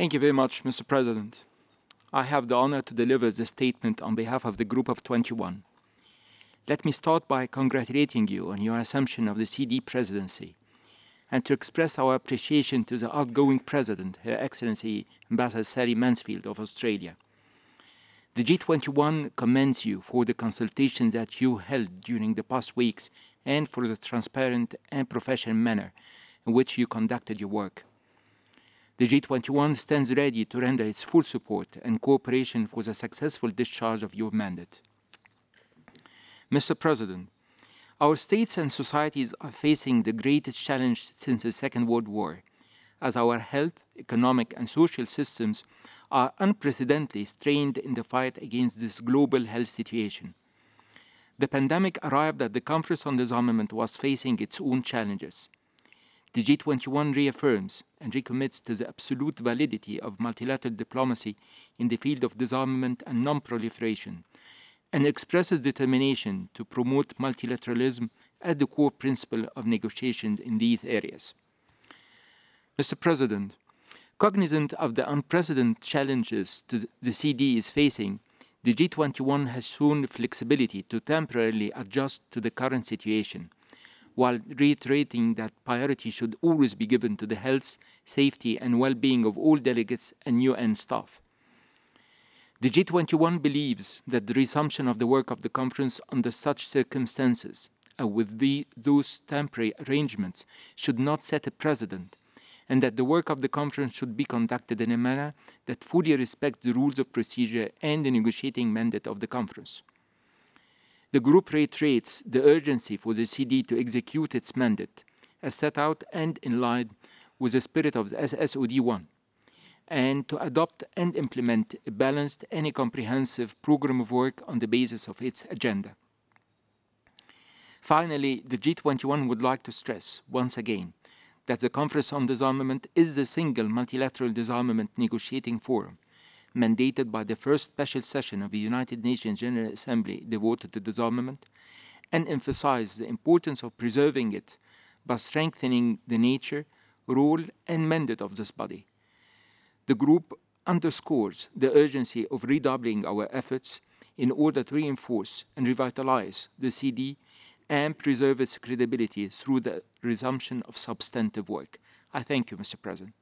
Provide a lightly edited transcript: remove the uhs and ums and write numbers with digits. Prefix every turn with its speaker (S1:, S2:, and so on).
S1: Thank you very much, Mr. President. I have the honor to deliver this statement on behalf of the Group of 21. Let me start by congratulating you on your assumption of the CD presidency and to express our appreciation to the outgoing President, Her Excellency Ambassador Sally Mansfield of Australia. The G21 commends you for the consultations that you held during the past weeks and for the transparent and professional manner in which you conducted your work. The G21 stands ready to render its full support and cooperation for the successful discharge of your mandate. Mr. President, our states and societies are facing the greatest challenge since the Second World War, as our health, economic, and social systems are unprecedentedly strained in the fight against this global health situation. The pandemic arrived at the Conference on Disarmament was facing its own challenges. The G21 reaffirms and recommits to the absolute validity of multilateral diplomacy in the field of disarmament and non-proliferation, and expresses determination to promote multilateralism as the core principle of negotiations in these areas. Mr. President, cognizant of the unprecedented challenges the CD is facing, the G21 has shown flexibility to temporarily adjust to the current situation, while reiterating that priority should always be given to the health, safety, and well-being of all delegates and UN staff. The G21 believes that the resumption of the work of the conference under such circumstances, and with those temporary arrangements, should not set a precedent, and that the work of the conference should be conducted in a manner that fully respects the rules of procedure and the negotiating mandate of the conference. The group reiterates the urgency for the CD to execute its mandate, as set out and in line with the spirit of the SSOD1, and to adopt and implement a balanced and a comprehensive program of work on the basis of its agenda. Finally, the G21 would like to stress, once again, that the Conference on Disarmament is the single multilateral disarmament negotiating forum mandated by the first special session of the United Nations General Assembly devoted to disarmament, and emphasize the importance of preserving it by strengthening the nature, role, and mandate of this body. The group underscores the urgency of redoubling our efforts in order to reinforce and revitalize the CD and preserve its credibility through the resumption of substantive work. I thank you, Mr. President.